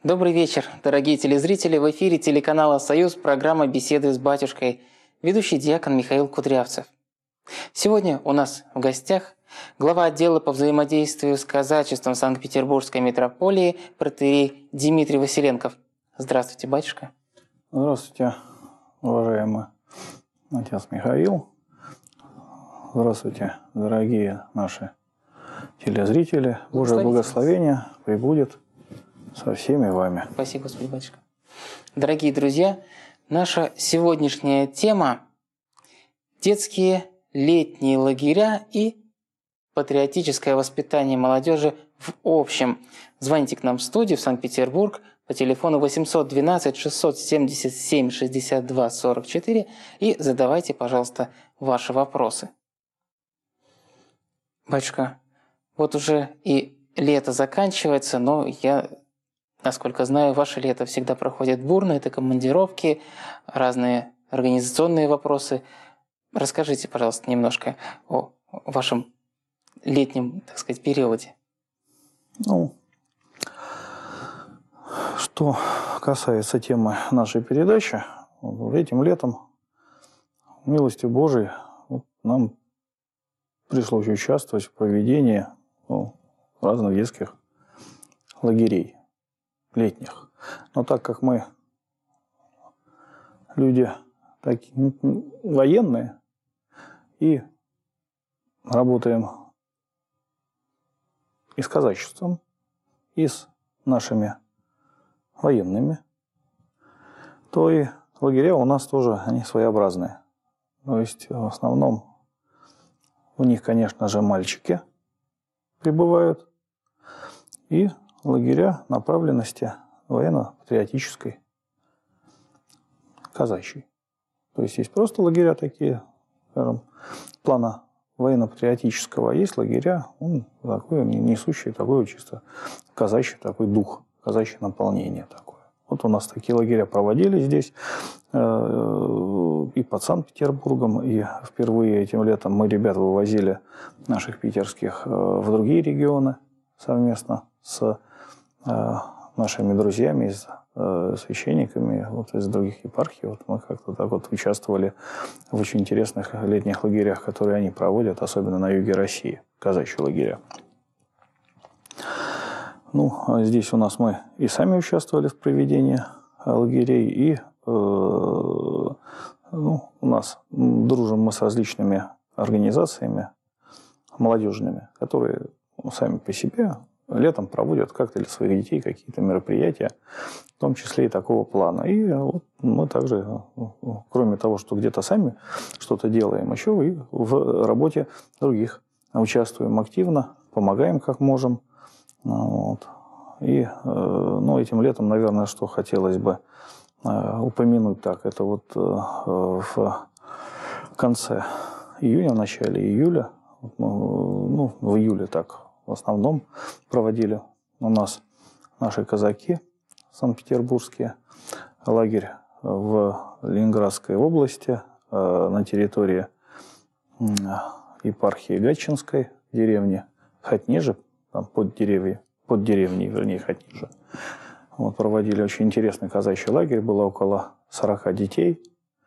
Добрый вечер, дорогие телезрители. В эфире телеканала «Союз» программа «Беседы с батюшкой». Ведущий диакон Михаил Кудрявцев. Сегодня у нас в гостях глава отдела по взаимодействию с казачеством Санкт-Петербургской митрополии протоиерей Дмитрий Василенков. Здравствуйте, батюшка. Здравствуйте, уважаемый отец Михаил. Здравствуйте, дорогие наши телезрители. Божие благословение пребудет со всеми вами. Спасибо, Господи, батюшка. Дорогие друзья, наша сегодняшняя тема – детские летние лагеря и патриотическое воспитание молодежи в общем. Звоните к нам в студию в Санкт-Петербург по телефону 812 677 62 44 и задавайте, пожалуйста, ваши вопросы. Батюшка, вот уже и лето заканчивается, но я, насколько знаю, ваше лето всегда проходит бурно, это командировки, разные организационные вопросы. Расскажите, пожалуйста, немножко о вашем летнем, так сказать, периоде. Что касается темы нашей передачи, этим летом, милостью Божией, нам пришлось участвовать в проведении разных детских лагерей летних. Но так как мы люди такие военные и работаем и с казачеством, и с нашими военными, то и лагеря у нас тоже они своеобразные. То есть в основном у них, конечно же, мальчики прибывают, и лагеря направленности военно-патриотической, казачьей. То есть есть просто лагеря такие, скажем, плана военно-патриотического, а есть лагеря, такой, несущий такой чисто казачий такой дух, казачье наполнение такое. Вот у нас такие лагеря проводились здесь и под Санкт-Петербургом, и впервые этим летом мы ребят вывозили наших питерских в другие регионы совместно с нашими друзьями, священниками из других епархий. Вот мы как-то так вот участвовали в очень интересных летних лагерях, которые они проводят, особенно на юге России, казачьи лагеря. Здесь у нас мы и сами участвовали в проведении лагерей, и у нас дружим мы с различными организациями молодежными, которые сами по себе летом проводят как-то для своих детей какие-то мероприятия, в том числе и такого плана. И вот мы также, кроме того, что где-то сами что-то делаем, еще и в работе других участвуем активно, помогаем как можем. И этим летом, наверное, что хотелось бы упомянуть так, это вот в конце июня, в начале июля, в июле так в основном проводили у нас наши казаки санкт-петербургские, лагерь в Ленинградской области на территории епархии Гатчинской, деревни Хотнижи, там под деревней, вернее, Хотнижи. Вот, проводили очень интересный казачий лагерь, было около 40 детей.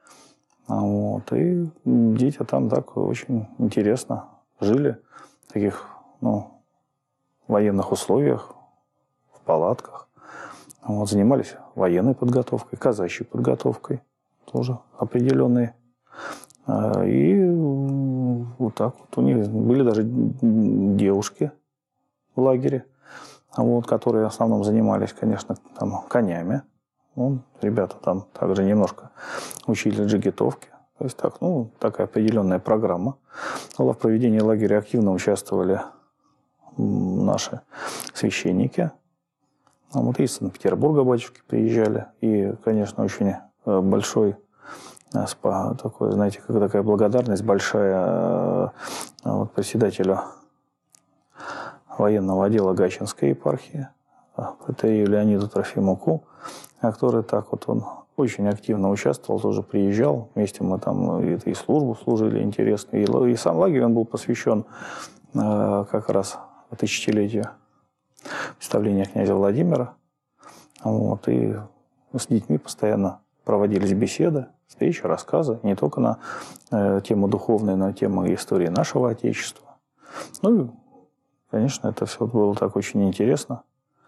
И дети там так очень интересно жили в таких, военных условиях, в палатках. Занимались военной подготовкой, казачьей подготовкой, тоже определенные. И вот так вот у них были даже девушки в лагере, которые в основном занимались, конечно, там, конями. Ребята там также немножко учили джигитовки. То есть так, такая определенная программа. В проведении лагеря активно участвовали наши священники. Из Санкт-Петербурга батюшки приезжали. И, конечно, очень большой такой, знаете, как такая благодарность большая председателю военного отдела Гатчинской епархии, протоиерею Леониду Трофимуку, который так вот он очень активно участвовал, тоже приезжал. Вместе мы там и службу служили интересную. И сам лагерь он был посвящен как раз тысячелетию представления князя Владимира. Вот, и с детьми постоянно проводились беседы, встречи, рассказы, не только на тему духовную, но и тему истории нашего Отечества. Ну и, конечно, это все было так очень интересно.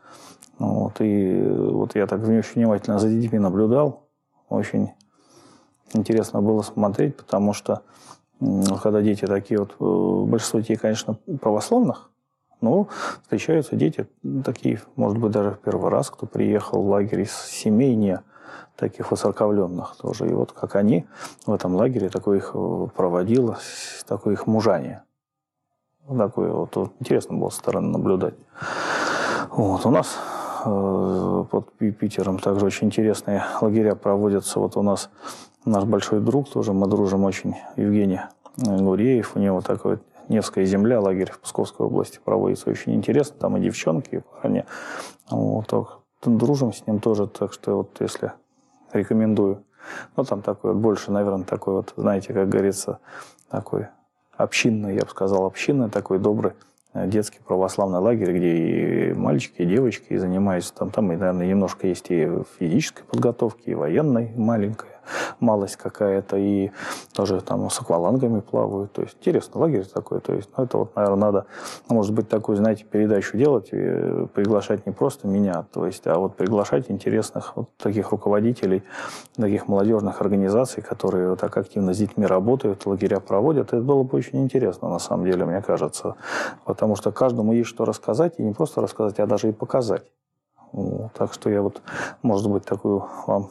Вот, и вот я так очень внимательно за детьми наблюдал. Очень интересно было смотреть, потому что когда дети такие вот, большинство детей, конечно, православных, но встречаются дети такие, может быть, даже в первый раз, кто приехал в лагерь из семей не таких воцерковленных тоже. И вот как они в этом лагере такое их проводило, такое их мужание. Такое вот интересно было со стороны наблюдать. Вот, у нас под Питером также очень интересные лагеря проводятся. Вот у нас наш большой друг, тоже мы дружим очень, Евгений Гуреев, у него такой Невская земля, лагерь в Псковской области проводится, очень интересно, там и девчонки, и парни. Вот, дружим с ним тоже, так что вот если рекомендую. Ну, там такой вот больше, наверное, такой вот, знаете, как говорится, такой общинный, я бы сказал, общинный, такой добрый детский православный лагерь, где и мальчики, и девочки, и занимаются там и, наверное, немножко есть и физической подготовки, и военной маленькая, малость какая-то, и тоже там с аквалангами плавают. То есть интересный лагерь такой. То есть, ну, это вот, наверное, надо, может быть, такую, знаете, передачу делать, и приглашать не просто меня, то есть, а вот приглашать интересных вот таких руководителей, таких молодежных организаций, которые вот так активно с детьми работают, лагеря проводят. Это было бы очень интересно, на самом деле, мне кажется. Потому что каждому есть что рассказать, и не просто рассказать, а даже и показать. Вот. Так что я вот, может быть, такую вам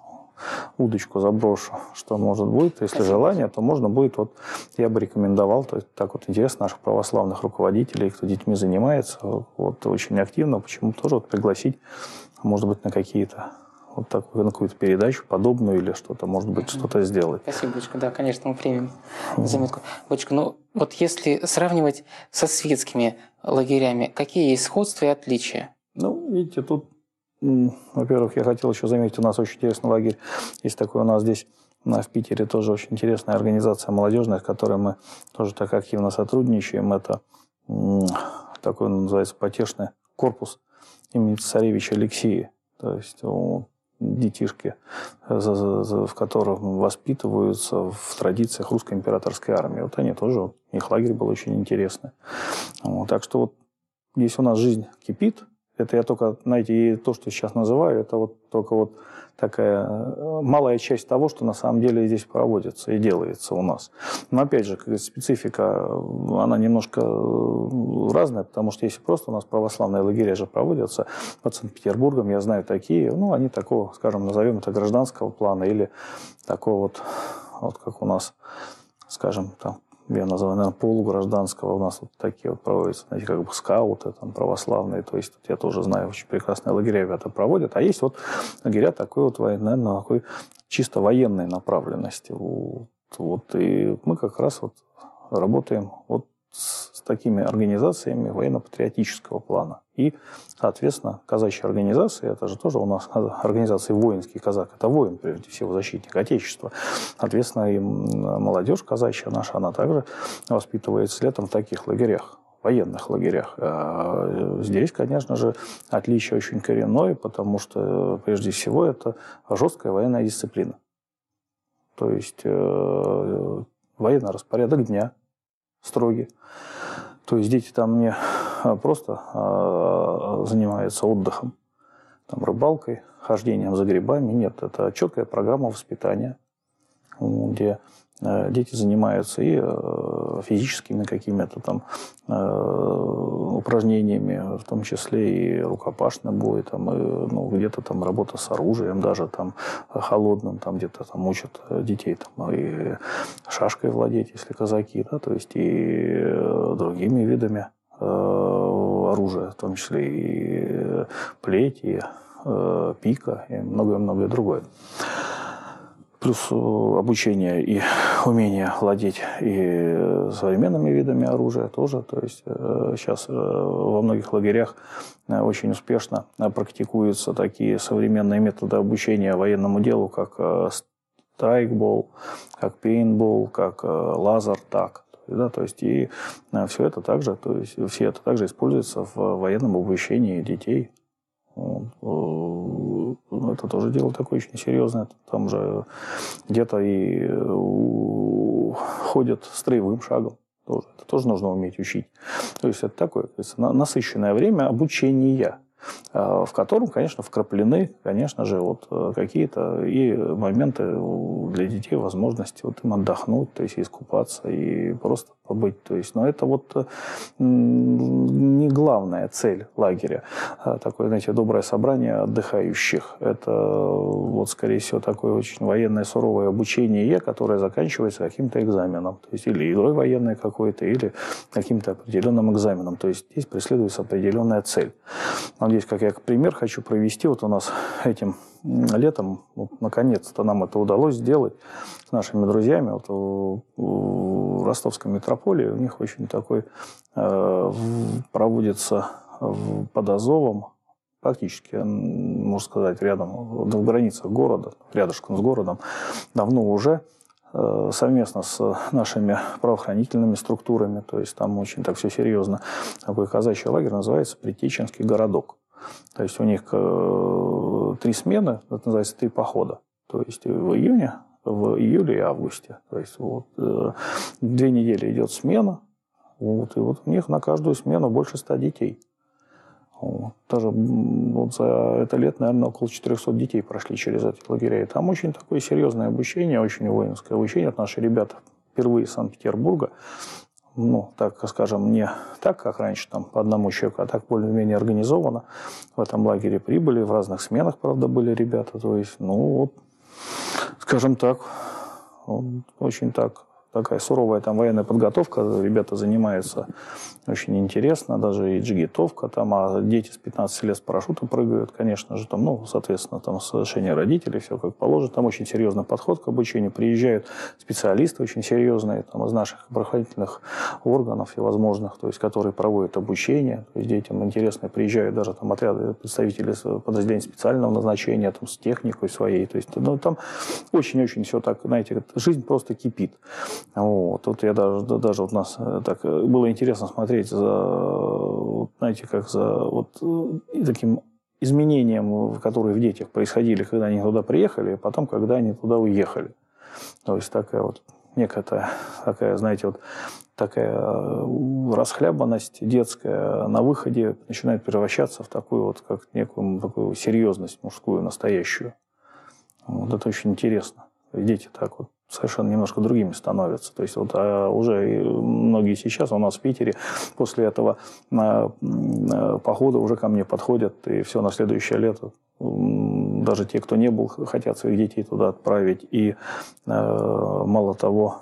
удочку заброшу, что может быть, если желание, то можно будет, вот я бы рекомендовал, то есть так вот интересно наших православных руководителей, кто детьми занимается, вот очень активно, почему тоже вот пригласить, может быть, на какие-то вот такую, на какую-то передачу подобную или что-то, может быть, что-то сделать. Спасибо, Бочка, да, конечно, мы примем заметку. Бочка, ну вот если сравнивать со светскими лагерями, какие есть сходства и отличия? Ну, видите, тут, во-первых, я хотел еще заметить, у нас очень интересный лагерь. Есть такой у нас здесь, в Питере, тоже очень интересная организация молодежная, с которой мы тоже так активно сотрудничаем. Это такой, называется, потешный корпус имени царевича Алексея. То есть детишки, в которых воспитываются в традициях русской императорской армии. Вот они тоже, их лагерь был очень интересный. Вот, так что вот здесь у нас жизнь кипит. Это я только, знаете, и то, что сейчас называю, это вот только вот такая малая часть того, что на самом деле здесь проводится и делается у нас. Но опять же, как специфика, она немножко разная, потому что если просто у нас православные лагеря же проводятся под Санкт-Петербургом, я знаю такие, ну, они такого, скажем, назовем это гражданского плана или такого вот как у нас, скажем, там, я называю, наверное, полугражданского. У нас вот такие вот проводятся, знаете, как бы скауты там, православные. То есть я тоже знаю, очень прекрасные лагеря ребята проводят. А есть вот лагеря такой вот, наверное, такой чисто военной направленности. Вот, и мы как раз вот работаем вот с такими организациями военно-патриотического плана. И, соответственно, казачьи организации, это же тоже у нас организации воинский казак, это воин, прежде всего, защитник Отечества. Соответственно, и молодежь казачья наша, она также воспитывается летом в таких лагерях, военных лагерях. А здесь, конечно же, отличие очень коренное, потому что, прежде всего, это жесткая военная дисциплина. То есть военный распорядок дня строгий. То есть дети там не просто занимаются отдыхом, там, рыбалкой, хождением за грибами. Нет, это четкая программа воспитания, где дети занимаются и физическими какими-то там упражнениями, в том числе и рукопашный бой, там, и, ну, где-то там работа с оружием, даже там холодным, там где-то там учат детей там, и шашкой владеть, если казаки, да, то есть и другими видами оружия, в том числе и плеть, и пика, и многое-многое другое. Плюс обучение и умение владеть и современными видами оружия тоже. То есть сейчас во многих лагерях очень успешно практикуются такие современные методы обучения военному делу, как страйкбол, как пейнтбол, как лазертаг. Да, то есть и все это также, то есть все это также используется в военном обучении детей. это тоже дело такое очень серьезное. Там же где-то и ходят строевым шагом. Тоже. Это тоже нужно уметь учить. То есть это такое насыщенное время обучения, в котором, конечно, вкраплены, конечно же, вот какие-то и моменты для детей, возможности вот им отдохнуть, то есть искупаться и просто побыть. То есть, но это вот не главная цель лагеря. Такое, знаете, доброе собрание отдыхающих. Это вот, скорее всего, такое очень военное суровое обучение, которое заканчивается каким-то экзаменом. То есть, или игрой военной какой-то, или каким-то определенным экзаменом. То есть, здесь преследуется определенная цель. Здесь, как я пример хочу провести, вот у нас этим летом, вот, наконец-то нам это удалось сделать с нашими друзьями. Вот в Ростовской митрополии у них очень такой проводится под Азовом, практически, можно сказать, рядом, в границах города, рядышком с городом, давно уже совместно с нашими правоохранительными структурами, то есть там очень так все серьезно. Такой казачий лагерь называется Притеченский городок. То есть у них 3 смены, это называется 3 похода. То есть в июне, в июле и августе. То есть вот 2 недели идет смена. Вот, и вот у них на каждую смену больше 100 детей. Вот. Даже вот за это лето, наверное, около 400 детей прошли через эти лагеря. И там очень такое серьезное обучение, очень воинское обучение. Вот наши ребята впервые из Санкт-Петербурга, ну, так скажем, не так, как раньше, там, по одному человеку, а так более-менее организованно в этом лагере прибыли. В разных сменах, правда, были ребята. То есть, ну, вот, скажем так, очень такая суровая там военная подготовка. Ребята занимаются очень интересно. Даже и джигитовка там, а дети с 15 лет с парашюта прыгают, конечно же, там, ну, соответственно, там, совершение родителей, все как положено. Там очень серьезный подход к обучению. Приезжают специалисты очень серьезные там, из наших правоохранительных органов всевозможных, то есть, которые проводят обучение. То есть, детям интересно. Приезжают даже там отряды представителей подразделений специального назначения, там, с техникой своей. То есть, ну, там очень-очень все так, знаете, жизнь просто кипит. Вот. Тут я даже вот нас так было интересно смотреть за, знаете, как за вот таким изменением, которые в детях происходили, когда они туда приехали, и потом, когда они туда уехали. То есть такая вот некая такая, знаете, вот такая расхлябанность детская на выходе начинает превращаться в такую вот, как некую такую серьезность мужскую, настоящую. Вот это очень интересно. Дети так вот совершенно немножко другими становятся. То есть вот уже многие сейчас у нас в Питере после этого похода уже ко мне подходят, и все на следующее лето. Даже те, кто не был, хотят своих детей туда отправить. И мало того,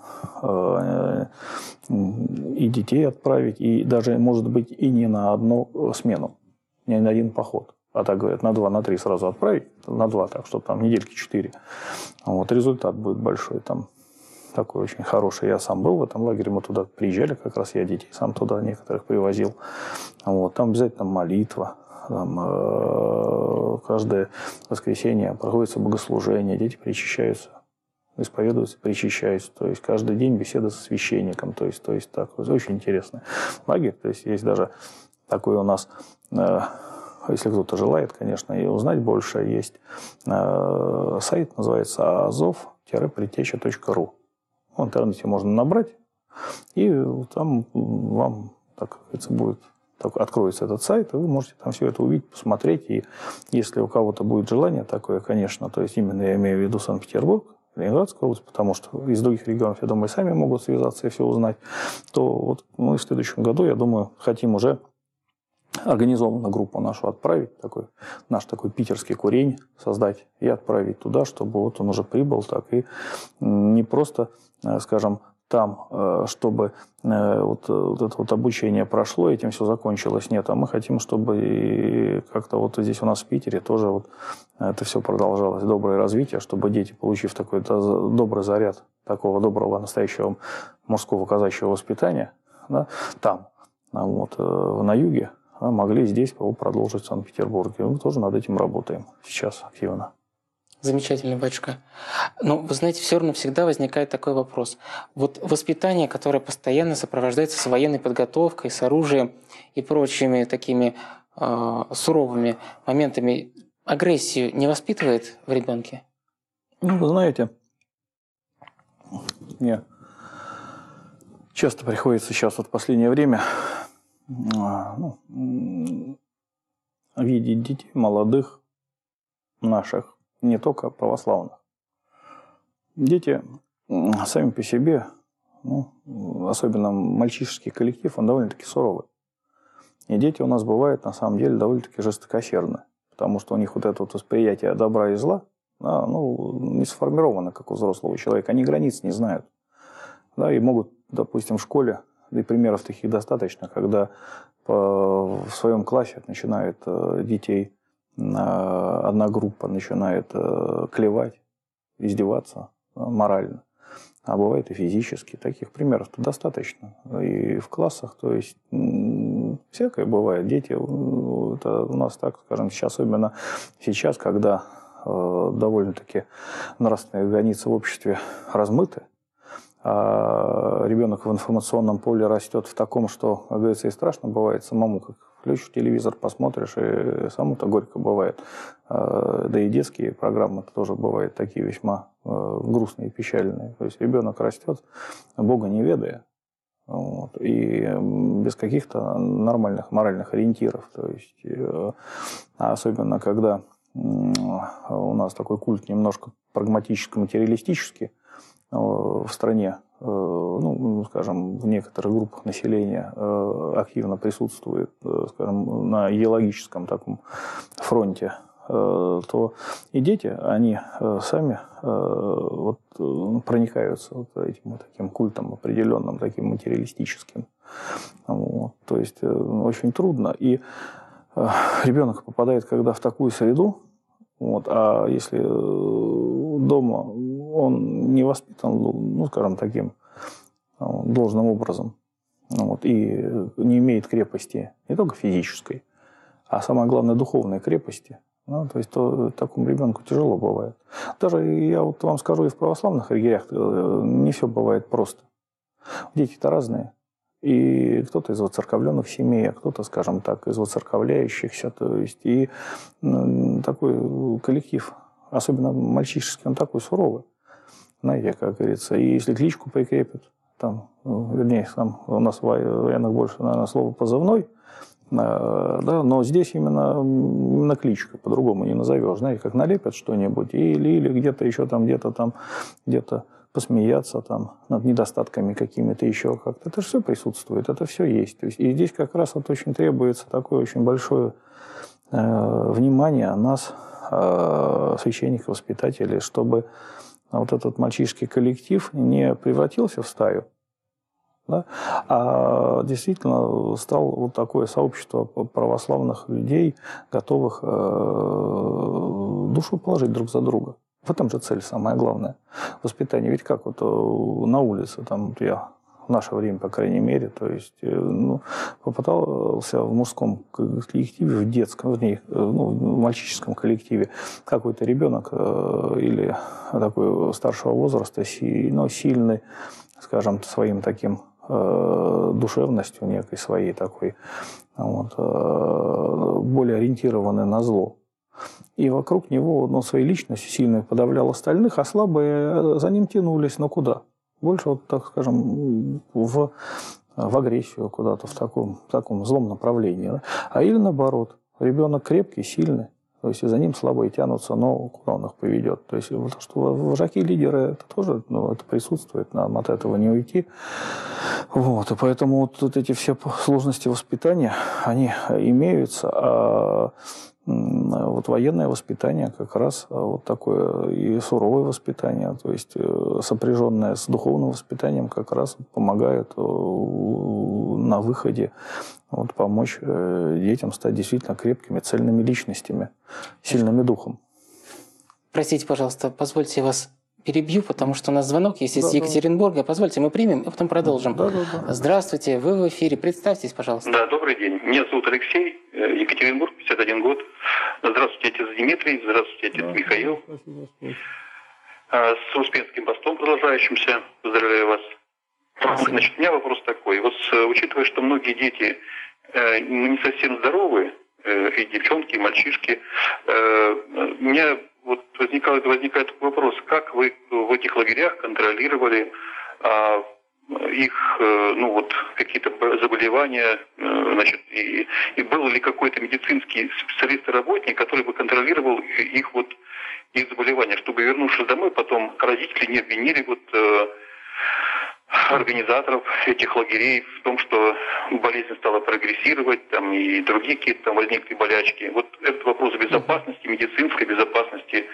и детей отправить, и даже, может быть, и не на одну смену, не на один поход. А так говорят, на 2, на 3 сразу отправить, на 2, так, чтобы там недельки 4. Вот, результат будет большой, там такой очень хороший. Я сам был в этом лагере, мы туда приезжали, как раз я детей сам туда некоторых привозил. Вот, там обязательно молитва, там, каждое воскресенье проходится богослужение, дети причащаются, исповедуются, причащаются. То есть каждый день беседа со священником. То есть так, очень интересный лагерь. То есть есть даже такой у нас... Если кто-то желает, конечно, и узнать больше, есть сайт, называется azov-притеча.ру. В интернете можно набрать, и там вам, так говорится, будет, так, откроется этот сайт, и вы можете там все это увидеть, посмотреть. И если у кого-то будет желание такое, конечно, то есть именно я имею в виду Санкт-Петербург, Ленинградская область, потому что из других регионов, я думаю, сами могут связаться и все узнать, то вот мы в следующем году, я думаю, хотим уже организованно группу нашу отправить, наш такой питерский курень создать и отправить туда, чтобы вот он уже прибыл, так и не просто, скажем, там, чтобы вот это вот обучение прошло, этим все закончилось, нет, а мы хотим, чтобы и как-то вот здесь у нас в Питере тоже вот это все продолжалось, доброе развитие, чтобы дети, получив такой добрый заряд такого доброго настоящего мужского казачьего воспитания, да, там, вот, на юге, могли здесь продолжить в Санкт-Петербурге. Мы тоже над этим работаем сейчас активно. Замечательно, батюшка. Но, вы знаете, все равно всегда возникает такой вопрос. Вот воспитание, которое постоянно сопровождается с военной подготовкой, с оружием и прочими такими суровыми моментами, агрессию не воспитывает в ребенке? Ну, вы знаете, мне часто приходится сейчас вот в последнее время видеть детей молодых наших, не только православных. Дети сами по себе, особенно мальчишеский коллектив, он довольно-таки суровый. И дети у нас бывают, на самом деле, довольно-таки жестокосердны, потому что у них вот это вот восприятие добра и зла, не сформировано, как у взрослого человека. Они границ не знают. Да, и могут, допустим, в школе, да и примеров таких достаточно, когда в своем классе начинает детей, одна группа начинает клевать, издеваться морально. А бывает и физически. Таких примеров-то достаточно. И в классах, то есть, всякое бывает. Дети, это у нас, так скажем, сейчас, особенно сейчас, когда довольно-таки нравственные границы в обществе размыты, а ребенок в информационном поле растет в таком, что, как говорится, и страшно бывает самому, как включишь телевизор, посмотришь, и самому-то горько бывает. Да и детские программы тоже бывают такие весьма грустные и печальные. То есть ребенок растет, Бога не ведая, и без каких-то нормальных моральных ориентиров. То есть, особенно когда у нас такой культ немножко прагматически-материалистический в стране, скажем, в некоторых группах населения активно присутствует, скажем, на идеологическом таком фронте, то и дети, они сами проникаются этим таким культом определенным, таким материалистическим. То есть очень трудно. И ребенок попадает, когда в такую среду, а если дома он не воспитан, скажем, таким должным образом, и не имеет крепости не только физической, а самое главное духовной крепости, то есть такому ребенку тяжело бывает. Даже я вам скажу, и в православных лагерях не все бывает просто. Дети-то разные. И кто-то из воцерковленных семей, а кто-то, скажем так, из воцерковляющихся. То есть и такой коллектив, особенно мальчишеский, он такой суровый. Знаете, как говорится, и если кличку прикрепят, вернее, у нас в военных больше, наверное, слово позывной, но здесь именно кличка, по-другому не назовешь. Знаете, как налепят что-нибудь, или где-то еще где-то посмеяться над недостатками какими-то еще как-то. Это же все присутствует, это все есть. То есть, и здесь как раз очень требуется такое очень большое внимание нас, священников, воспитателей, чтобы этот мальчишеский коллектив не превратился в стаю, да, а действительно стал такое сообщество православных людей, готовых душу положить друг за друга. В этом же цель самая главная. Воспитание. Ведь как на улице, я в наше время, по крайней мере, то есть, попытался в мужском коллективе, в детском, в мальчишеском коллективе какой-то ребенок или такой старшего возраста, сильный, скажем, своим таким душевностью некой своей такой, более ориентированный на зло. И вокруг него, своей личностью сильно подавлял остальных, а слабые за ним тянулись, но куда? Больше, так скажем, в агрессию куда-то, в таком злом направлении. Да? А или наоборот, ребенок крепкий, сильный, то есть и за ним слабые тянутся, но куда он их поведет? То есть что вожаки, лидеры, это тоже это присутствует, нам от этого не уйти. И поэтому эти все сложности воспитания, они имеются, а военное воспитание как раз такое и суровое воспитание, то есть сопряженное с духовным воспитанием, как раз помогает на выходе помочь детям стать действительно крепкими, цельными личностями, сильными духом. Простите, пожалуйста, позвольте вас перебью, потому что у нас звонок есть из Екатеринбурга. Позвольте, мы примем и потом продолжим. Да. Здравствуйте, вы в эфире. Представьтесь, пожалуйста. Да, добрый день. Меня зовут Алексей, Екатеринбург, 51 год. Здравствуйте, отец Дмитрий. Здравствуйте, отец Михаил. С Успенским постом продолжающимся. Поздравляю вас. Спасибо. Значит, у меня вопрос такой. Учитывая, что многие дети не совсем здоровы, и девчонки, и мальчишки. У меня вот возникает вопрос, как вы в этих лагерях контролировали их, ну вот, какие-то заболевания, значит, и был ли какой-то медицинский специалист и работник, который бы контролировал их вот их заболевания, чтобы, вернувшись домой, потом родители не обвинили вот организаторов этих лагерей в том, что болезнь стала прогрессировать, там и другие какие-то там возникли болячки. Вот этот вопрос безопасности, медицинской безопасности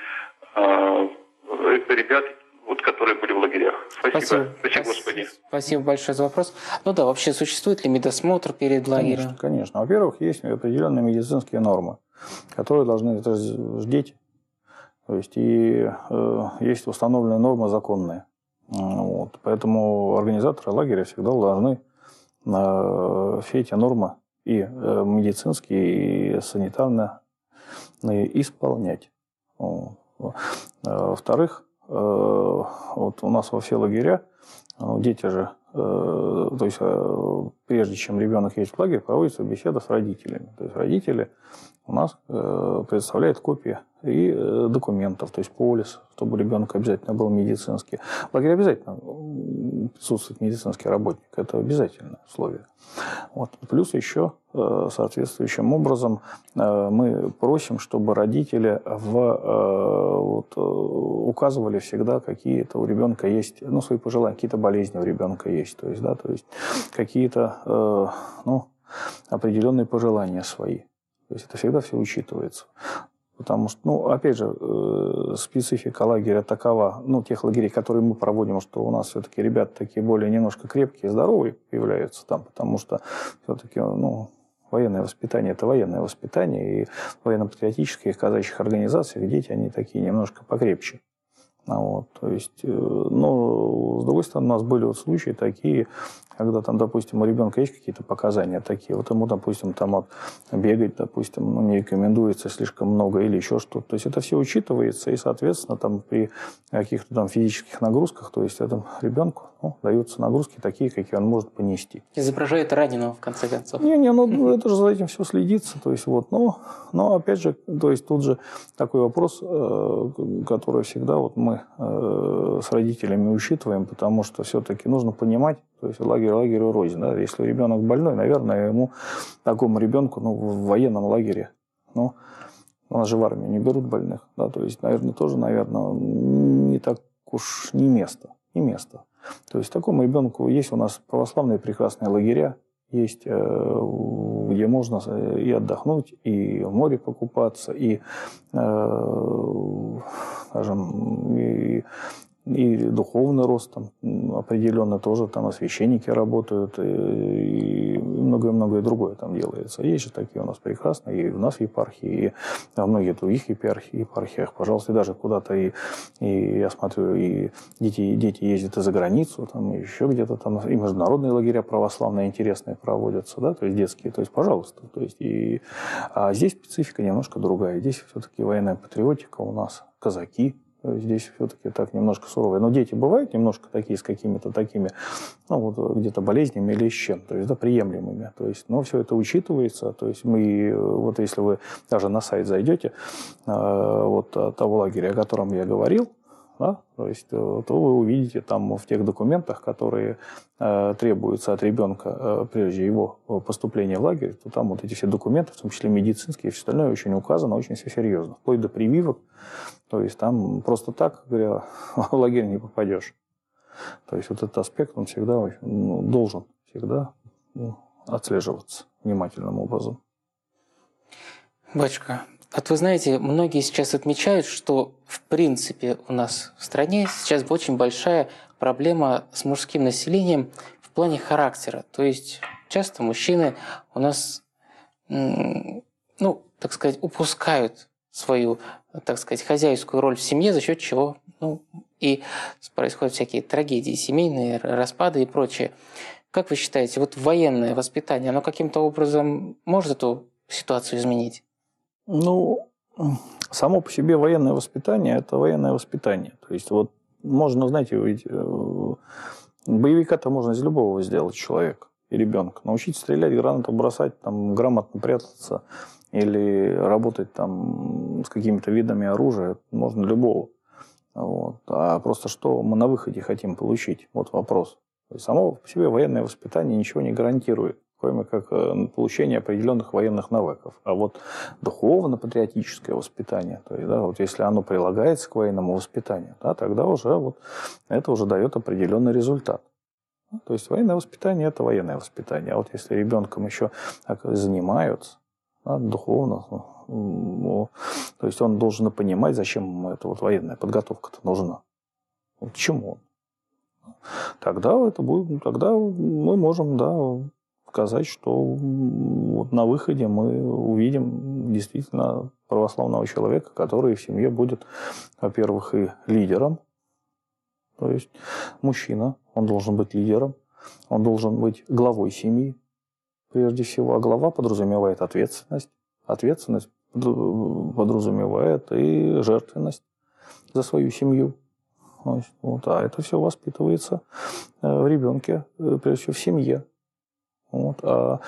ребят, вот, которые были в лагерях. Спасибо. Спасибо, Господи. Спасибо большое за вопрос. Ну да, вообще существует ли медосмотр перед лагерем? Конечно. Во-первых, есть определенные медицинские нормы, которые должны ждать. То есть и есть установленные нормы законные. Вот. Поэтому организаторы лагеря всегда должны все эти нормы и медицинские, и санитарные исполнять. Во-вторых, вот у нас во все лагеря дети же, то есть прежде чем ребенок едет в лагерь, проводится беседа с родителями. То есть родители у нас предоставляют копии и документов, то есть полис, чтобы у ребенка обязательно был медицинский. В лагере обязательно присутствует медицинский работник, это обязательное условие. Вот. Плюс еще соответствующим образом мы просим, чтобы родители указывали всегда, какие-то у ребенка есть, ну, свои пожелания, какие-то болезни у ребенка есть, то есть, да, то есть какие-то определенные пожелания свои. То есть это всегда все учитывается. Потому что, ну, опять же, специфика лагеря такова, ну, тех лагерей, которые мы проводим, что у нас все-таки ребята такие более немножко крепкие, здоровые появляются там, потому что все-таки, ну, военное воспитание – это военное воспитание, и в военно-патриотических казачьих организациях дети, они такие немножко покрепче. Вот, то есть, но, с другой стороны, у нас были вот случаи такие, когда там, допустим, у ребенка есть какие-то показания такие, вот ему, допустим, там вот бегать, допустим, ну, не рекомендуется слишком много или еще что-то. То есть это все учитывается, и, соответственно, там при каких-то там физических нагрузках, то есть этому ребенку, ну, даются нагрузки такие, какие он может понести. Изображают раненого, в конце концов. Ну это же за этим все следится, то есть вот, но опять же, то есть тут же такой вопрос, который всегда вот мы с родителями учитываем, потому что все-таки нужно понимать, то есть лагерю рознь, да, если ребенок больной, наверное, ему, такому ребенку, ну, в военном лагере, ну, у нас же в армии не берут больных, да, то есть, наверное, тоже, не так уж не место. То есть такому ребенку есть у нас православные прекрасные лагеря, есть, где можно и отдохнуть, и в море покупаться, и, скажем, и духовный рост там определенно тоже, там и священники работают, и многое-многое другое там делается. Есть же такие у нас прекрасные, и у нас в епархии, и во многих других епархиях, пожалуйста, и даже куда-то, и я смотрю, и дети ездят и за границу, там, и еще где-то там, и международные лагеря православные интересные проводятся, да, то есть детские, то есть, пожалуйста, то есть, а здесь специфика немножко другая, здесь все-таки военная патриотика у нас, казаки. Здесь все-таки так немножко суровые. Но дети бывают немножко такие, с какими-то такими, ну, вот где-то болезнями или с чем, то есть, да, приемлемыми. То есть, но все это учитывается. То есть, мы, вот если вы даже на сайт зайдете, вот того лагеря, о котором я говорил, да, то есть, то вы увидите там в тех документах, которые требуются от ребенка прежде его поступления в лагерь, то там вот эти все документы, в том числе медицинские и все остальное, очень указано, очень все серьезно. Вплоть до прививок. То есть там просто так, говоря, в лагерь не попадешь. То есть вот этот аспект, он всегда должен всегда отслеживаться внимательным образом. Батюшка, вот вы знаете, многие сейчас отмечают, что в принципе у нас в стране сейчас очень большая проблема с мужским населением в плане характера. То есть часто мужчины у нас, ну, так сказать, упускают свою, так сказать, хозяйскую роль в семье, за счет чего, ну, и происходят всякие трагедии семейные, распады и прочее. Как вы считаете, вот военное воспитание, оно каким-то образом может эту ситуацию изменить? Ну, само по себе военное воспитание – это военное воспитание. То есть вот можно, знаете, ведь боевика-то можно из любого сделать человека и ребенка. Научить стрелять, гранату бросать, там, грамотно прятаться, или работать там с какими-то видами оружия, можно любого. Вот. А просто что мы на выходе хотим получить? Вот вопрос. То есть само по себе военное воспитание ничего не гарантирует, кроме как получение определенных военных навыков. А вот духовно-патриотическое воспитание, то есть, да, вот если оно прилагается к военному воспитанию, да, тогда уже вот это уже дает определенный результат. То есть военное воспитание – это военное воспитание. А вот если ребенком еще занимаются, да, духовно, ну, то есть он должен понимать, зачем ему эта вот военная подготовка-то нужна. Вот чему он? Тогда это будет, тогда мы можем, да, сказать, что вот на выходе мы увидим действительно православного человека, который в семье будет, во-первых, и лидером. То есть мужчина, он должен быть лидером, он должен быть главой семьи, прежде всего. А глава подразумевает ответственность. Ответственность подразумевает и жертвенность за свою семью. Вот, а это все воспитывается в ребенке, прежде всего в семье. Вот,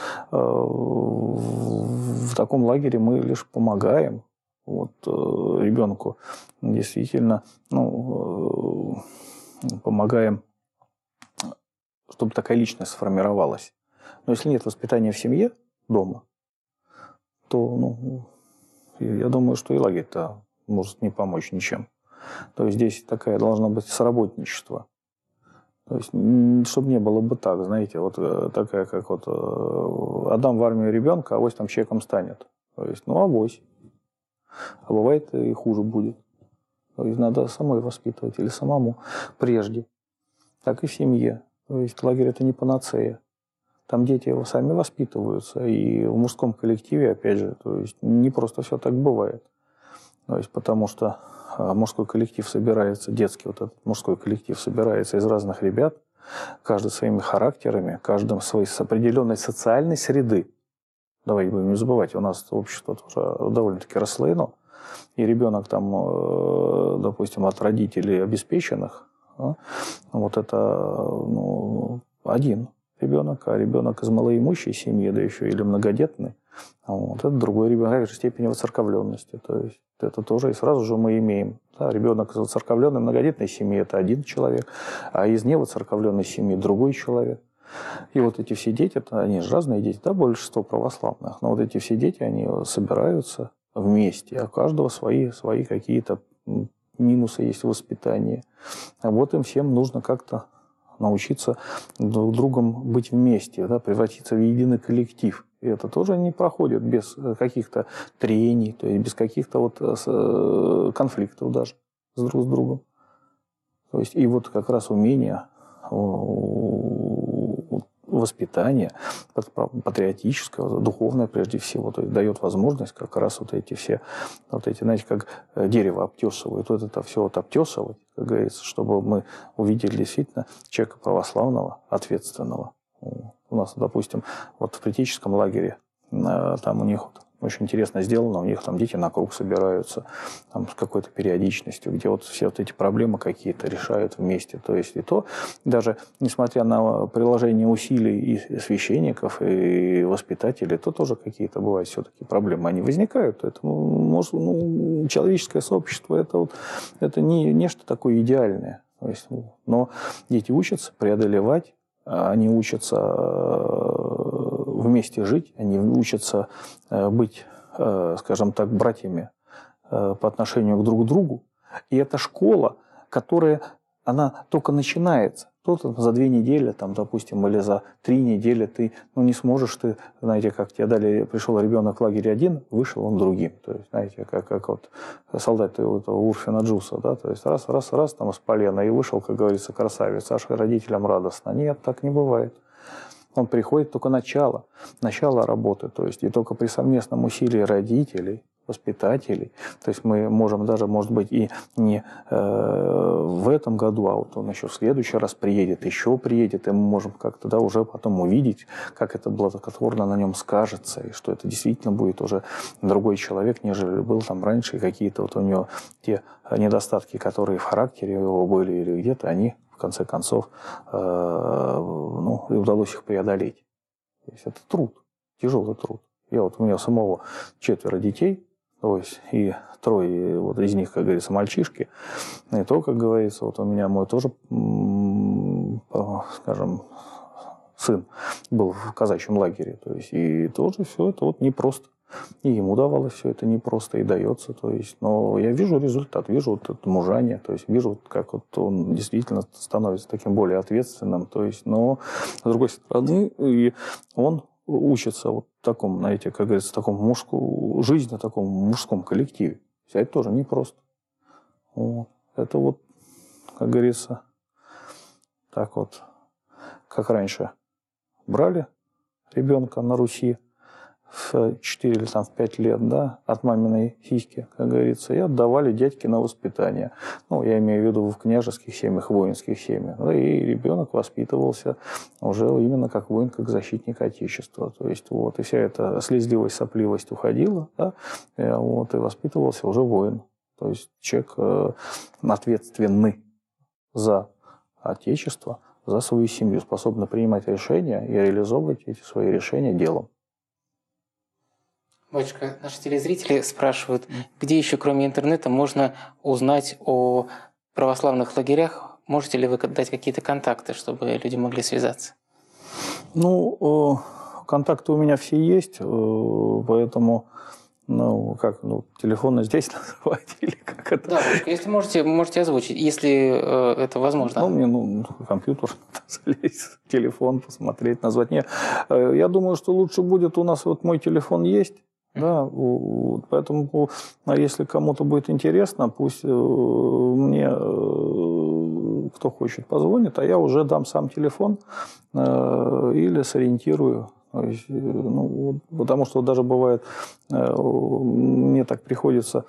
в таком лагере мы лишь помогаем вот, ребенку. Действительно, ну, помогаем, чтобы такая личность сформировалась. Но если нет воспитания в семье, дома, то, ну, я думаю, что и лагерь-то может не помочь ничем. То есть здесь такая должна быть сработничество. То есть, чтобы не было бы так, знаете, вот такая, как вот отдам в армию ребенка, авось там человеком станет. То есть, ну, авось. А бывает и хуже будет. То есть надо самой воспитывать или самому прежде. Так и в семье. То есть лагерь – это не панацея. Там дети его сами воспитываются. И в мужском коллективе, опять же, то есть не просто все так бывает. То есть потому что мужской коллектив собирается, детский вот этот мужской коллектив собирается из разных ребят, каждый своими характерами, каждым своей с определенной социальной среды. Давайте будем не забывать, у нас общество тоже довольно-таки расслоено. И ребенок там, допустим, от родителей обеспеченных, вот это ну, один ребенок, а ребенок из малоимущей семьи, да еще или многодетный, вот это другой ребенок, такой же степени воцерковленности. То есть это тоже и сразу же мы имеем. Да, ребенок из воцерковленной многодетной семьи – это один человек, а из невоцерковленной семьи – другой человек. И вот эти все дети, они же разные дети, да, большинство православных, но вот эти все дети, они собираются вместе, а у каждого свои какие-то минусы есть в воспитании. А вот им всем нужно как-то научиться друг с другом быть вместе, да, превратиться в единый коллектив. И это тоже не проходит без каких-то трений, то есть без каких-то вот конфликтов даже друг с другом. То есть и вот как раз умение воспитание патриотическое, духовное прежде всего, то есть дает возможность как раз вот эти все, вот эти, знаете, как дерево обтесывают, вот это все вот обтесывать, как говорится, чтобы мы увидели действительно человека православного, ответственного. У нас, допустим, вот в критическом лагере, там у них вот очень интересно сделано, у них там дети на круг собираются там, с какой-то периодичностью, где вот все вот эти проблемы какие-то решают вместе. То есть и то, даже несмотря на приложение усилий и священников, и воспитателей, то тоже какие-то бывают все-таки проблемы. Они возникают. Это, может, человеческое сообщество это не нечто такое идеальное. То есть, но дети учатся преодолевать, они учатся вместе жить, они учатся быть, скажем так, братьями по отношению друг к другу. И это школа, которая, она только начинается. Кто-то за 2 недели, там, допустим, или за 3 недели ты не сможешь, ты, знаете, как тебе дали, пришел ребенок в лагере один, вышел он другим. То есть, знаете, как вот солдат Урфина Джуса, да, то есть раз, там из полена, и вышел, как говорится, красавец, аж родителям радостно. Нет, так не бывает. Он приходит только начало работы, то есть и только при совместном усилии родителей, воспитателей. То есть мы можем даже, может быть, и не в этом году, а вот он еще в следующий раз приедет, еще приедет, и мы можем как-то, да, уже потом увидеть, как это благотворно на нем скажется, и что это действительно будет уже другой человек, нежели был там раньше, и какие-то вот у него те недостатки, которые в характере его были или где-то, они в конце концов и удалось их преодолеть. То есть это труд, тяжелый труд. У меня самого 4 детей, то есть и 3 вот из них, как говорится, мальчишки. И то, как говорится, вот у меня мой тоже, скажем, сын был в казачьем лагере. То есть и тоже все это вот непросто. И ему давалось все это непросто и дается. То есть, но я вижу результат, вижу вот это мужание, то есть вижу, как вот он действительно становится таким более ответственным. То есть, но с другой стороны, и он учится вот в таком, знаете, как говорится, таком жизни, в таком мужском коллективе. Это тоже непросто. Вот. Это вот, как говорится, так вот, как раньше брали ребенка на Руси в 4 или там, в 5 лет, да, от маминой сиськи, как говорится, и отдавали дядьке на воспитание. Ну, я имею в виду в княжеских семьях, воинских семьях. Да, и ребенок воспитывался уже именно как воин, как защитник Отечества. То есть, вот, и вся эта слезливость, сопливость уходила, да, вот, и воспитывался уже воин. То есть, человек ответственный за Отечество, за свою семью, способный принимать решения и реализовывать эти свои решения делом. Батюшка, наши телезрители спрашивают, где еще, кроме интернета, можно узнать о православных лагерях? Можете ли вы дать какие-то контакты, чтобы люди могли связаться? Ну, контакты у меня все есть, поэтому, телефоны здесь называть или как это? Да, батюшка, если можете озвучить, если это возможно. Мне компьютер залезть, телефон посмотреть, назвать. Нет, я думаю, что лучше будет у нас, вот мой телефон есть. Да, поэтому, если кому-то будет интересно, пусть мне, кто хочет, позвонит, а я уже дам сам телефон или сориентирую. Потому что даже бывает, мне так приходится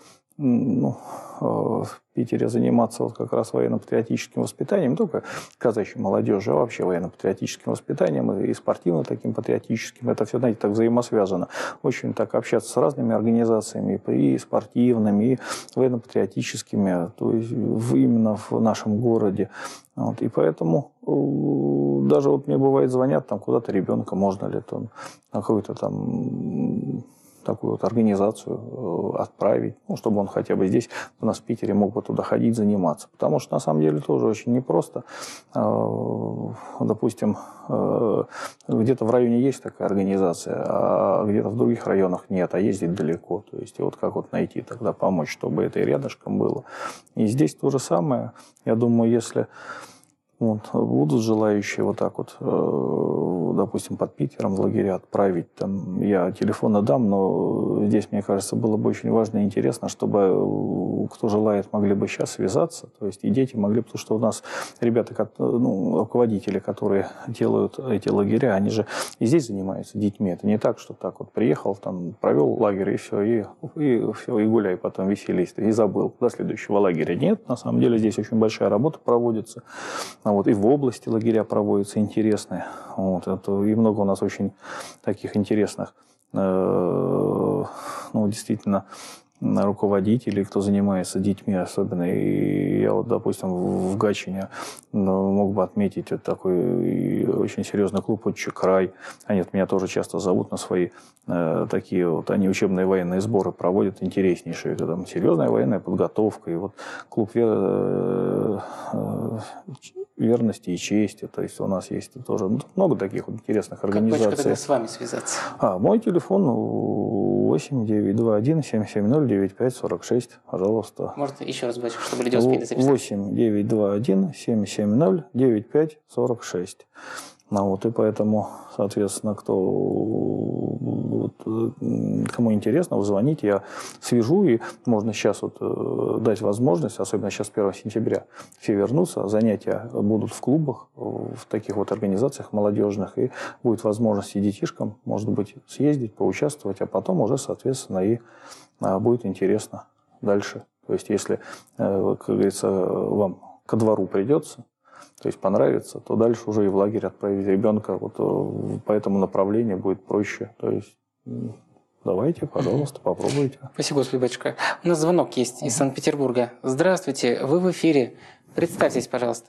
в Питере заниматься вот как раз военно-патриотическим воспитанием, не только казачьей молодежи, а вообще военно-патриотическим воспитанием и спортивно таким патриотическим. Это все, знаете, так взаимосвязано. Очень так общаться с разными организациями, и спортивными, и военно-патриотическими, то есть именно в нашем городе. Вот. И поэтому даже вот мне бывает звонят, там куда-то ребенка можно ли там на какую-то там такую вот организацию отправить, чтобы он хотя бы здесь, у нас в Питере, мог бы туда ходить, заниматься. Потому что, на самом деле, тоже очень непросто. Допустим, где-то в районе есть такая организация, а где-то в других районах нет, а ездить далеко. То есть, и вот как вот найти тогда помочь, чтобы это и рядышком было. И здесь то же самое. Я думаю, если будут желающие вот так вот, допустим, под Питером в лагеря отправить, там, я телефон дам, но здесь, мне кажется, было бы очень важно и интересно, чтобы, кто желает, могли бы сейчас связаться, то есть и дети могли, потому что у нас ребята, руководители, которые делают эти лагеря, они же и здесь занимаются детьми, это не так, что так вот приехал, там, провел лагерь и все, и гуляй, потом веселись, и забыл до следующего лагеря. Нет, на самом деле здесь очень большая работа проводится. И в области лагеря проводятся интересные. И много у нас очень таких интересных, действительно, руководителей, кто занимается детьми особенно. И я допустим, в Гатчине мог бы отметить такой очень серьезный клуб «Отчий край». Они меня тоже часто зовут на свои такие они учебные военные сборы проводят интереснейшие. Там серьезная военная подготовка. И вот клуб верности и чести. То есть у нас есть тоже много таких вот интересных организаций. Как тогда с вами связаться? Мой телефон 8-921 770 9546. Пожалуйста. Можно еще раз, батюшка, чтобы люди успели записать? 8-921 770 9546. И поэтому, соответственно, кому интересно, вы звоните, я свяжу, и можно сейчас дать возможность, особенно сейчас 1 сентября, все вернутся, занятия будут в клубах, в таких вот организациях молодежных, и будет возможность и детишкам, может быть, съездить, поучаствовать, а потом уже, соответственно, и будет интересно дальше. То есть, если, как говорится, вам ко двору придется, то есть понравится, то дальше уже и в лагерь отправить ребенка по этому направлению будет проще. То есть давайте, пожалуйста, попробуйте. Спасибо, Господи, батюшка. У нас звонок есть из Санкт-Петербурга. Здравствуйте, вы в эфире. Представьтесь, пожалуйста.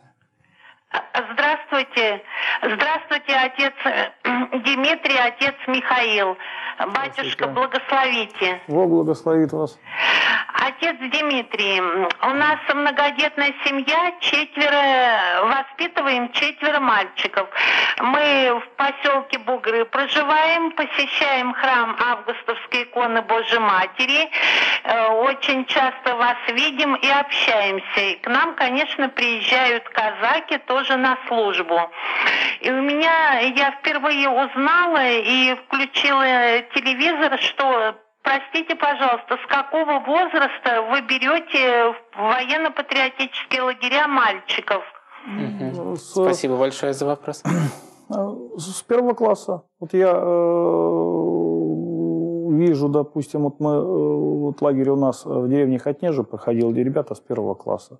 Здравствуйте. Здравствуйте, отец Дмитрий, отец Михаил. Батюшка, благословите. Бог благословит вас. Отец Дмитрий, у нас многодетная семья, воспитываем 4 мальчиков. Мы в поселке Бугры проживаем, посещаем храм Августовской иконы Божьей Матери. Очень часто вас видим и общаемся. И к нам, конечно, приезжают казаки тоже на службу. И я впервые узнала и включила телевизор, что... Простите, пожалуйста, с какого возраста вы берете в военно-патриотические лагеря мальчиков? Спасибо большое за вопрос. С 1 класса. Вот я вижу, допустим, вот лагерь у нас в деревне Хотнежи проходил, где ребята с 1 класса.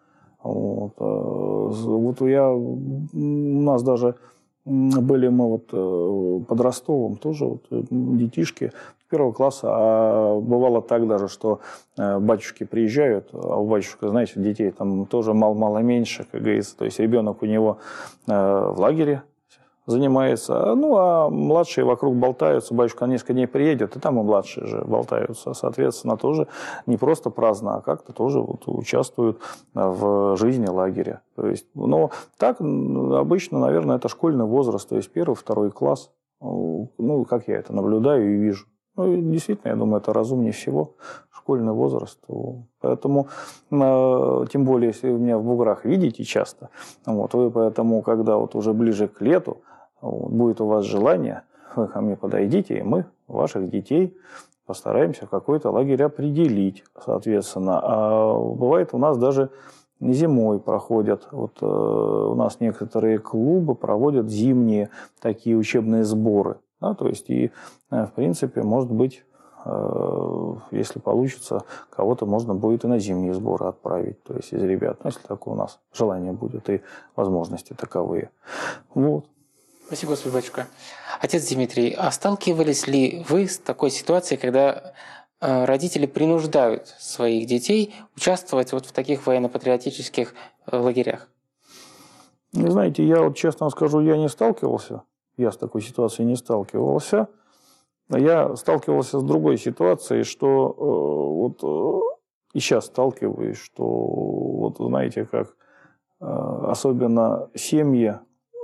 У нас даже были мы под Ростовом, тоже детишки 1 класса, а бывало так даже, что батюшки приезжают, а у батюшка, знаете, детей там тоже мало меньше, как говорится, то есть ребенок у него в лагере занимается, а младшие вокруг болтаются, батюшка на несколько дней приедет, и там и младшие же болтаются, соответственно, тоже не просто праздно, а как-то тоже участвуют в жизни лагеря. То есть, так обычно, наверное, это школьный возраст, то есть 1-2 класс, как я это наблюдаю и вижу. Действительно, я думаю, это разумнее всего, школьный возраст. Поэтому, тем более, если вы меня в Буграх видите часто, вы поэтому, когда уже ближе к лету, будет у вас желание, вы ко мне подойдите, и мы ваших детей постараемся в какой-то лагерь определить, соответственно. А бывает у нас даже зимой проходят, у нас некоторые клубы проводят зимние такие учебные сборы. То есть, и, в принципе, может быть, если получится, кого-то можно будет и на зимние сборы отправить, то есть из ребят, если такое у нас желание будет и возможности таковые. Спасибо, Господи, батюшка. Отец Дмитрий, а сталкивались ли вы с такой ситуацией, когда родители принуждают своих детей участвовать в таких военно-патриотических лагерях? Не знаете, я честно скажу, я не сталкивался. Я с такой ситуацией не сталкивался. Я сталкивался с другой ситуацией, что и сейчас сталкиваюсь, что знаете, как особенно семьи,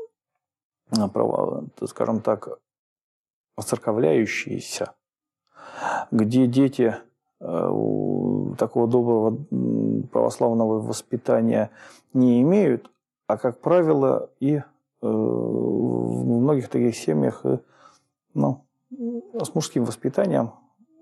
скажем так, оцерковляющиеся, где дети такого доброго православного воспитания не имеют, а, как правило, и в многих таких семьях с мужским воспитанием,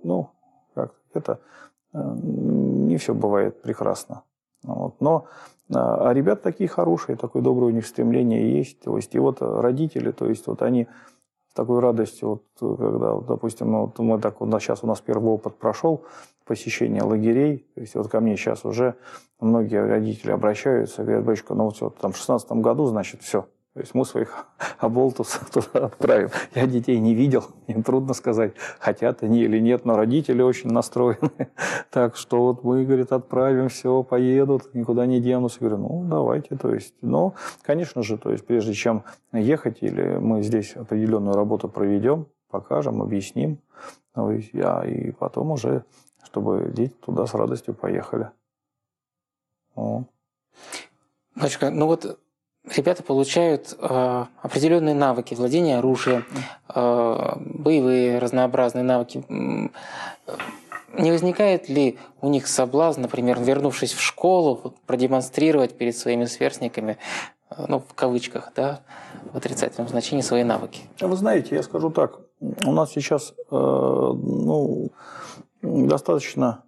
не все бывает прекрасно. Но ребята такие хорошие, такое доброе у них стремление есть. То есть, и родители, то есть, они с такой радостью, когда, допустим, мы сейчас у нас первый опыт прошел, посещение лагерей, то есть, ко мне сейчас уже многие родители обращаются, говорят, батюшка, в 2016 году, значит, все. То есть мы своих оболтусов туда отправим. Я детей не видел, им трудно сказать, хотят они или нет, но родители очень настроены. Так что мы, говорит, отправим, все, поедут, никуда не денутся. Я говорю, давайте. То есть, конечно же, то есть, прежде чем ехать, или мы здесь определенную работу проведем, покажем, объясним, и потом уже, чтобы дети туда с радостью поехали. Батюшка, ребята получают определенные навыки владения оружием, боевые разнообразные навыки. Не возникает ли у них соблазн, например, вернувшись в школу, продемонстрировать перед своими сверстниками, в кавычках, в отрицательном значении, свои навыки? Вы знаете, я скажу так, у нас сейчас достаточно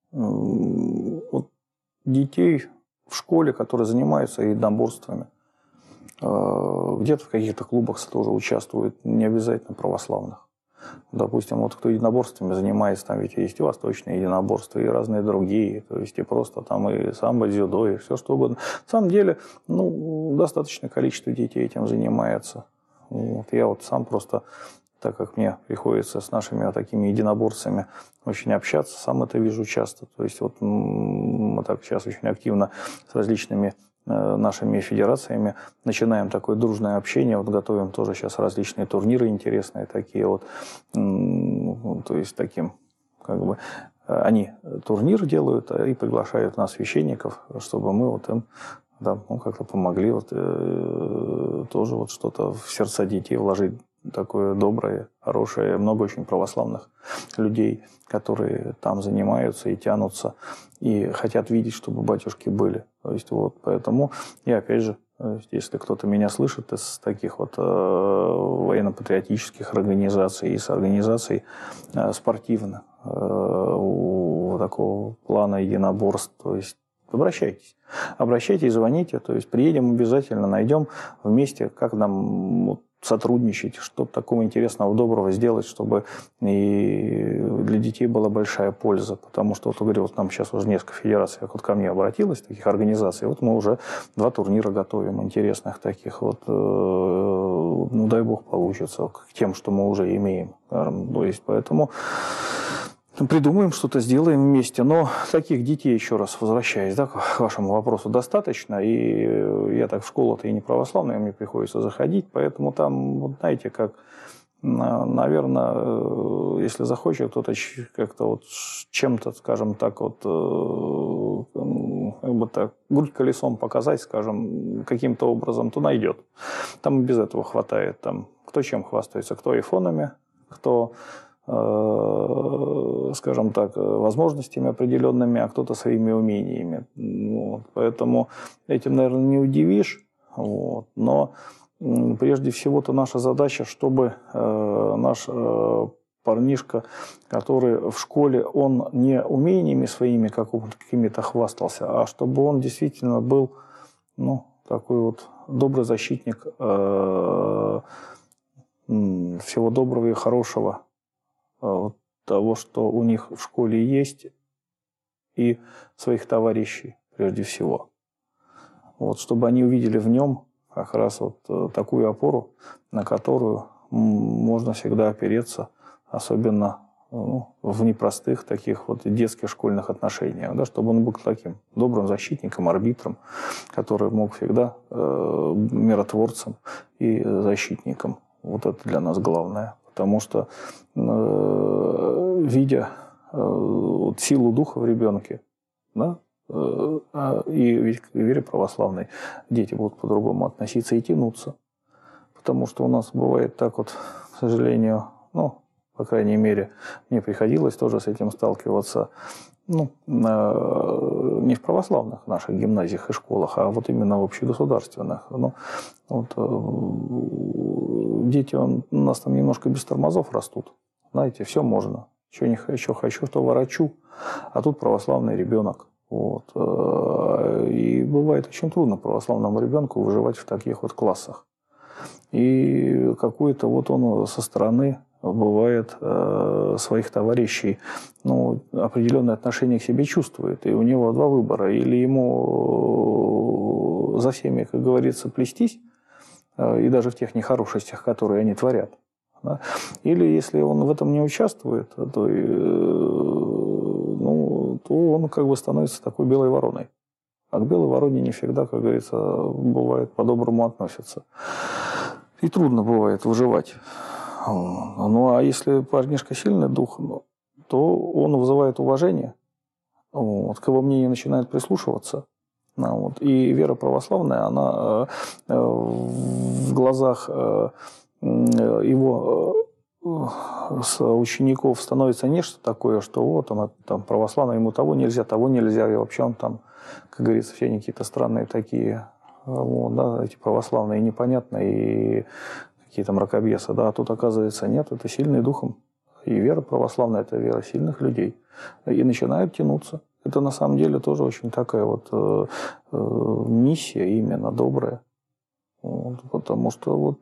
детей в школе, которые занимаются единоборствами. Где-то в каких-то клубах тоже участвуют, не обязательно православных. Допустим, кто единоборствами занимается, там ведь есть и восточные единоборства, и разные другие, то есть и просто там и самбо, дзюдо, и все что угодно. На самом деле, достаточное количество детей этим занимается. Я сам просто, так как мне приходится с нашими такими единоборцами очень общаться, сам это вижу часто. То есть мы так сейчас очень активно с различными нашими федерациями начинаем такое дружное общение, вот готовим тоже сейчас различные турниры интересные такие вот, то есть таким, как бы, они турнир делают и приглашают нас, священников, чтобы мы вот им, да, ну, как-то помогли вот, тоже вот что-то в сердца детей вложить, такое доброе, хорошее, много очень православных людей, которые там занимаются и тянутся, и хотят видеть, чтобы батюшки были. То есть вот поэтому, и опять же, если кто-то меня слышит из таких вот военно-патриотических организаций, из организаций спортивных, такого плана единоборств, то есть обращайтесь. Обращайтесь, звоните, то есть приедем обязательно, найдем вместе, как нам вот сотрудничать, что-то такого интересного, доброго сделать, чтобы и для детей была большая польза. Потому что, вот, говорю, вот нам сейчас уже несколько федераций вот ко мне обратилось, таких организаций, вот мы уже 2 турнира готовим, интересных таких вот, ну дай бог получится, к тем, что мы уже имеем. То есть, поэтому придумаем что-то, сделаем вместе. Но таких детей, еще раз возвращаясь, да, к вашему вопросу, достаточно. И я так в школу-то и не православная, мне приходится заходить. Поэтому там, вот знаете, как, наверное, если захочет кто-то как-то вот чем-то, скажем так, вот, как бы так, грудь колесом показать, скажем, каким-то образом, то найдет. Там и без этого хватает. Там, кто чем хвастается, кто айфонами, кто, скажем так, возможностями определенными, а кто-то своими умениями. Вот. Поэтому этим, наверное, не удивишь. Вот. Но прежде всего-то наша задача, чтобы наш парнишка, который в школе, он не умениями своими какими-то хвастался, а чтобы он действительно был, ну, такой вот добрый защитник всего доброго и хорошего, того, что у них в школе есть, и своих товарищей прежде всего. Вот, чтобы они увидели в нем как раз вот такую опору, на которую можно всегда опереться, особенно, ну, в непростых таких вот детских школьных отношениях, да, чтобы он был таким добрым защитником, арбитром, который мог всегда миротворцем и защитником. Вот это для нас главное. Потому что, видя силу духа в ребенке, да, и ведь к вере православной дети будут по-другому относиться и тянуться. Потому что у нас бывает так вот, к сожалению, ну, по крайней мере, мне приходилось тоже с этим сталкиваться, ну, не в православных наших гимназиях и школах, а вот именно в общегосударственных. Ну, вот, дети у нас там немножко без тормозов растут. Знаете, все можно. Что не хочу, хочу, то ворочу. А тут православный ребенок. Вот. И бывает очень трудно православному ребенку выживать в таких вот классах. И какой-то вот он со стороны бывает своих товарищей, ну, определенное отношение к себе чувствует. И у него 2 выбора. Или ему за всеми, как говорится, плестись, и даже в тех нехорошестях, которые они творят. Да? Или если он в этом не участвует, то, ну, то он как бы становится такой белой вороной. А к белой вороне не всегда, как говорится, бывает по-доброму относятся. И трудно бывает выживать. Ну, а если парнишка сильный дух, то он вызывает уважение, вот, к его мнению начинает прислушиваться. Вот. И вера православная, она в глазах его учеников становится нечто такое, что вот он там православный, ему того нельзя, и вообще он там, как говорится, все они какие-то странные такие, вот, да, эти православные непонятные, и какие-то мракобесы, да, а тут оказывается нет, это сильный духом. И вера православная – это вера сильных людей. И начинают тянуться. Это на самом деле тоже очень такая вот миссия именно добрая. Вот, потому что вот,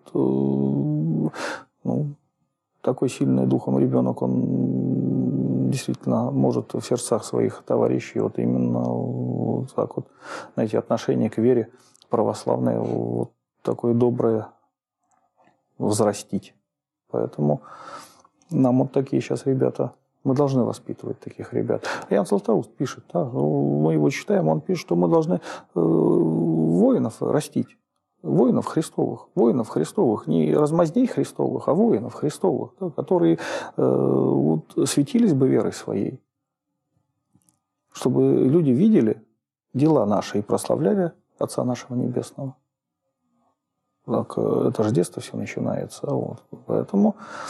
ну, такой сильный духом ребенок, он действительно может в сердцах своих товарищей вот именно вот так вот, знаете, отношение к вере православной вот такое доброе взрастить. Поэтому нам вот такие сейчас ребята Мы должны воспитывать таких ребят. Ян Златоуст пишет, да, мы его читаем, он пишет, что мы должны воинов растить. Воинов Христовых, не размазней Христовых, а воинов Христовых, да, которые вот, светились бы верой своей. Чтобы люди видели дела наши и прославляли Отца нашего Небесного. Так, это же с детства все начинается. Вот. Поэтому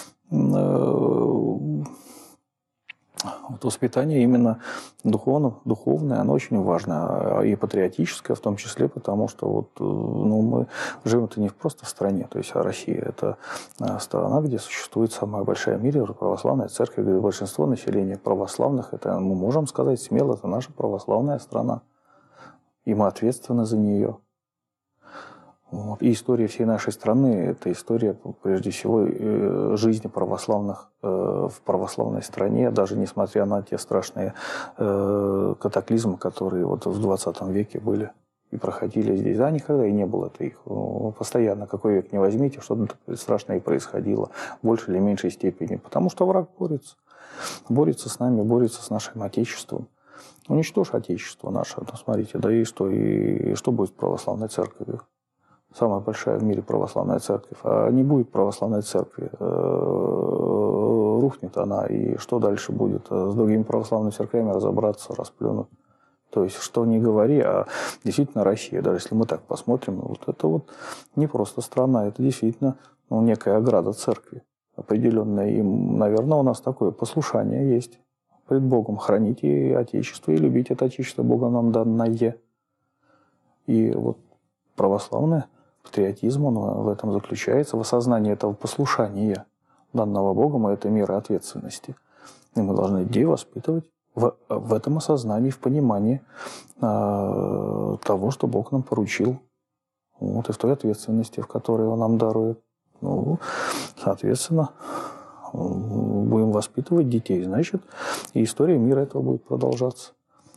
вот воспитание именно духовное, оно очень важно, и патриотическое в том числе, потому что вот, ну, мы живем-то не просто в стране, то есть а Россия – это страна, где существует самая большая в мире православная церковь, где большинство населения православных, это мы можем сказать смело, это наша православная страна, и мы ответственны за нее. Вот. И история всей нашей страны – это история, прежде всего, жизни православных в православной стране, даже несмотря на те страшные катаклизмы, которые вот в 20 веке были и проходили здесь. Да, никогда и не было это их. Постоянно, какой век не возьмите, что-то страшное и происходило, в большей или меньшей степени. Потому что враг борется с нами, борется с нашим Отечеством. Уничтожь Отечество наше, ну, смотрите, да и что будет с православной церковью? Самая большая в мире православная церковь. А не будет православной церкви, рухнет она, и что дальше будет? С другими православными церквями разобраться, расплюнуть. То есть, что не говори, а действительно Россия, даже если мы так посмотрим, вот это вот не просто страна, это действительно, ну, некая ограда церкви определенная. И, наверное, у нас такое послушание есть пред Богом. Хранить и Отечество, и любить это Отечество Богом нам данное. И вот православное патриотизм, он в этом заключается, в осознании этого послушания данного Богом, и это мера ответственности. И мы должны детей воспитывать в этом осознании, в понимании того, что Бог нам поручил, вот, и в той ответственности, в которой Он нам дарует. Ну, соответственно, будем воспитывать детей, значит, и история мира этого будет продолжаться.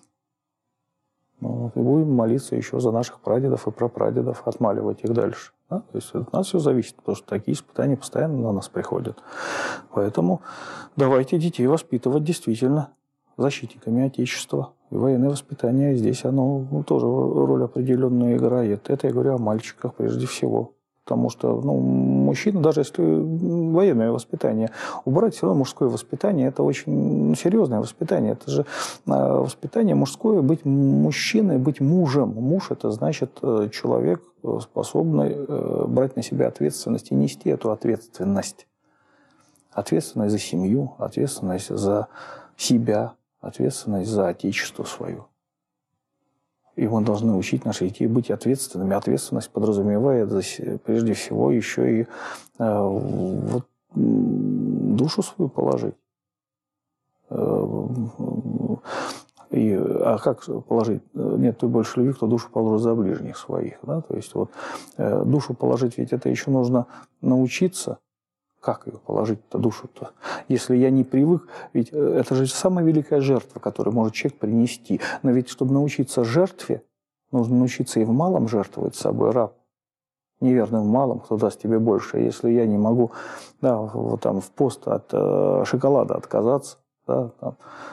Вот, и будем молиться еще за наших прадедов и прапрадедов, отмаливать их дальше. Да? То есть от нас все зависит, потому что такие испытания постоянно на нас приходят. Поэтому давайте детей воспитывать действительно защитниками Отечества. И военное воспитание здесь, оно тоже роль определенную играет. Это я говорю о мальчиках прежде всего. Потому что, ну, мужчина, даже если военное воспитание убрать, все равно мужское воспитание – это очень серьезное воспитание. Это же воспитание мужское, быть мужчиной, быть мужем. Муж – это значит человек, способный брать на себя ответственность и нести эту ответственность. Ответственность за семью, ответственность за себя, ответственность за Отечество свое. И мы должны учить наших детей быть ответственными. Ответственность подразумевает прежде всего еще и вот, душу свою положить. А как положить? Нет той больше любви, кто душу положит за ближних своих. Да? То есть вот, душу положить, ведь это еще нужно научиться. Как ее положить-то, душу-то? Если я не привык, ведь это же самая великая жертва, которую может человек принести. Но ведь, чтобы научиться жертве, нужно научиться и в малом жертвовать собой, раб. Неверным в малом, кто даст тебе больше. Если я не могу, да, вот там в пост от шоколада отказаться, да, там,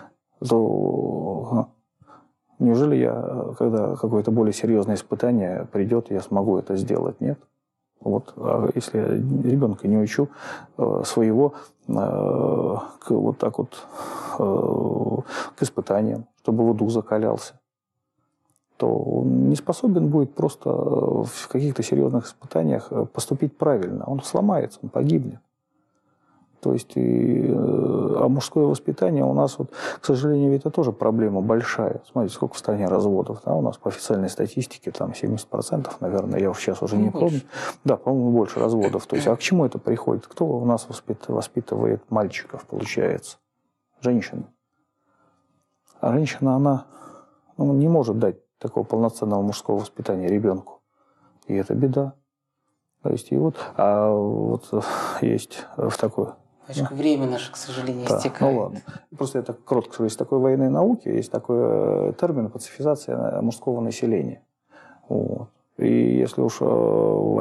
то неужели я, когда какое-то более серьезное испытание придет, я смогу это сделать? Нет. Вот, а если я ребенка не учу своего вот так вот к испытаниям, чтобы его дух закалялся, то он не способен будет просто в каких-то серьезных испытаниях поступить правильно. Он сломается, он погибнет. То есть, а мужское воспитание у нас, вот, к сожалению, ведь это тоже проблема большая. Смотрите, сколько в стране разводов. Да? У нас по официальной статистике там 70%, наверное, я сейчас уже не помню. Да, по-моему, больше разводов. То есть, а к чему это приходит? Кто у нас воспитывает мальчиков, получается? Женщина. А женщина, она не может дать такого полноценного мужского воспитания ребенку. И это беда. То есть, и вот, а вот есть в такой... Время наше, к сожалению, да, истекает. Ну ладно. Просто это коротко скажу. Есть такой военной науки, есть такой термин пацифизация мужского населения. Вот. И если уж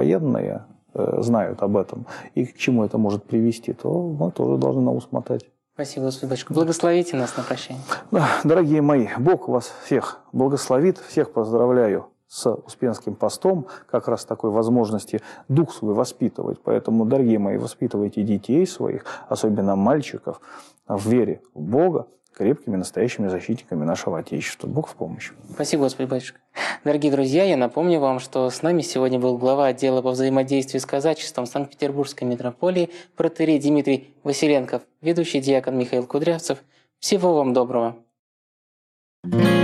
военные знают об этом и к чему это может привести, то мы тоже должны на ус мотать. Спасибо, Господи, батюшка. Благословите нас на прощание. Да, дорогие мои, Бог вас всех благословит, всех поздравляю с Успенским постом, как раз такой возможности дух свой воспитывать. Поэтому, дорогие мои, воспитывайте детей своих, особенно мальчиков, в вере в Бога, крепкими настоящими защитниками нашего Отечества. Бог в помощь. Спасибо, Господи, батюшка. Дорогие друзья, я напомню вам, что с нами сегодня был глава отдела по взаимодействию с казачеством Санкт-Петербургской митрополии протоиерей Дмитрий Василенков, ведущий диакон Михаил Кудрявцев. Всего вам доброго.